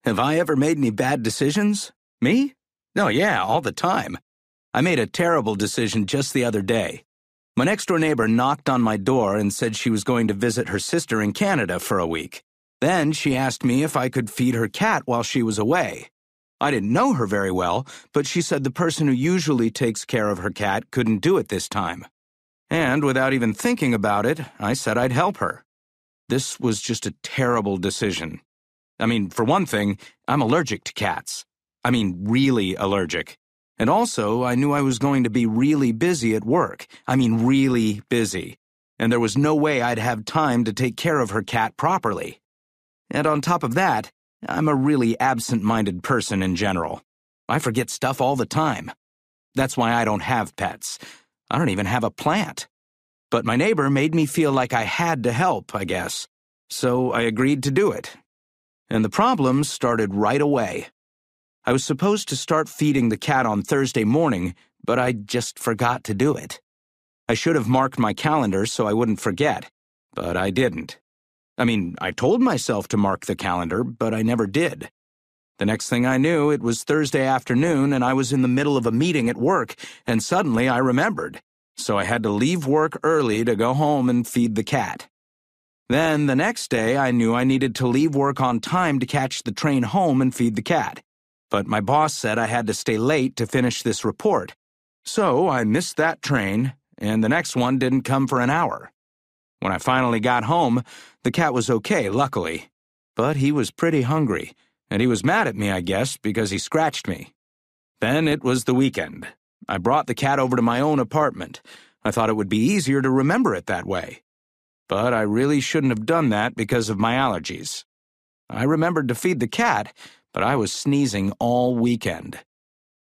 Have I ever made any bad decisions? Me? Oh yeah, all the time. I made a terrible decision just the other day. My next-door neighbor knocked on my door and said she was going to visit her sister in Canada for a week. Then she asked me if I could feed her cat while she was away. I didn't know her very well, but she said the person who usually takes care of her cat couldn't do it this time. And without even thinking about it, I said I'd help her. This was just a terrible decision. I mean, for one thing, I'm allergic to cats. I mean, really allergic. And also, I knew I was going to be really busy at work. I mean, really busy. And there was no way I'd have time to take care of her cat properly. And on top of that, I'm a really absent-minded person in general. I forget stuff all the time. That's why I don't have pets. I don't even have a plant. But my neighbor made me feel like I had to help, I guess. So I agreed to do it. And the problems started right away. I was supposed to start feeding the cat on Thursday morning, but I just forgot to do it. I should have marked my calendar so I wouldn't forget, but I didn't. I mean, I told myself to mark the calendar, but I never did. The next thing I knew, it was Thursday afternoon and I was in the middle of a meeting at work, and suddenly I remembered. So I had to leave work early to go home and feed the cat. Then the next day, I knew I needed to leave work on time to catch the train home and feed the cat. But my boss said I had to stay late to finish this report. So I missed that train, and the next one didn't come for an hour. When I finally got home, the cat was okay, luckily. But he was pretty hungry, and he was mad at me, I guess, because he scratched me. Then it was the weekend. I brought the cat over to my own apartment. I thought it would be easier to remember it that way. But I really shouldn't have done that because of my allergies. I remembered to feed the cat, but I was sneezing all weekend.